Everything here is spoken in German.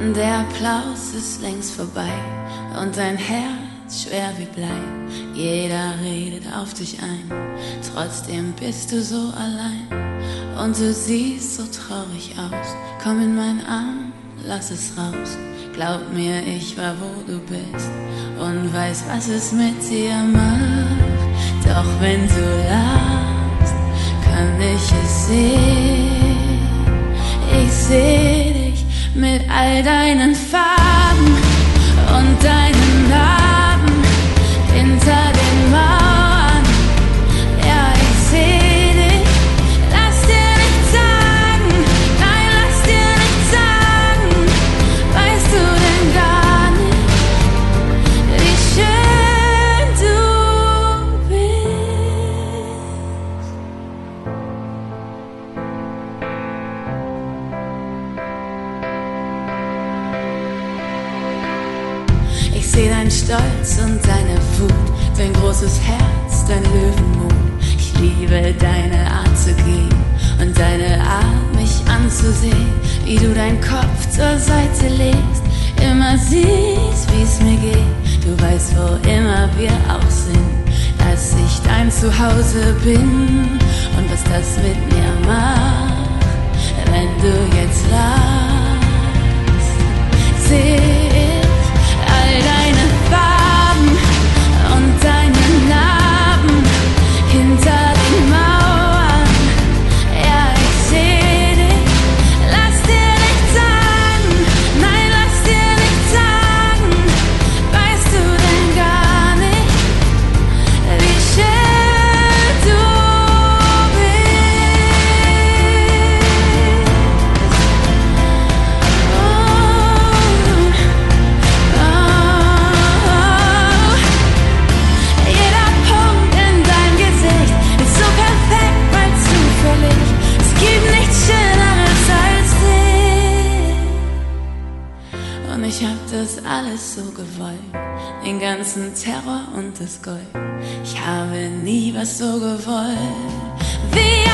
Der Applaus ist längst vorbei und dein Herz schwer wie Blei. Jeder redet auf dich ein, trotzdem bist du so allein. Und du siehst so traurig aus, komm in meinen Arm, lass es raus. Glaub mir, ich war wo du bist und weiß, was es mit dir macht. Doch wenn du lachst, kann ich es sehen. Ich seh dich mit all deinen Farben und deinen Narben hinter den Mauern. Ja, ich seh dich, lass dir nichts sagen, nein, lass dir nichts sagen. Weißt du denn gar nicht, wie schön du bist? Ich seh deinen Stolz und deine Wut, dein großes Herz, dein Löwenmut. Ich liebe deine Art zu gehen und deine Art, mich anzusehen, wie du deinen Kopf zur Seite legst, immer siehst, wie's mir geht. Du weißt, wo immer wir auch sind, dass ich dein Zuhause bin und was das mit mir macht, wenn du jetzt lachst. Seh ich all deine Farben und deine Narben hinter den Mauern. Ja, ich seh dich, lass dir nichts sagen, nein, lass dir nichts sagen. Weißt du denn gar nicht, wie schön du Jeder Punkt in deinem Gesicht ist so perfekt, weil zufällig. Es gibt nichts Schöneres als dich. Und ich hab das alles so gewollt, den ganzen Terror und das Gold. Ich habe nie was so gewollt wie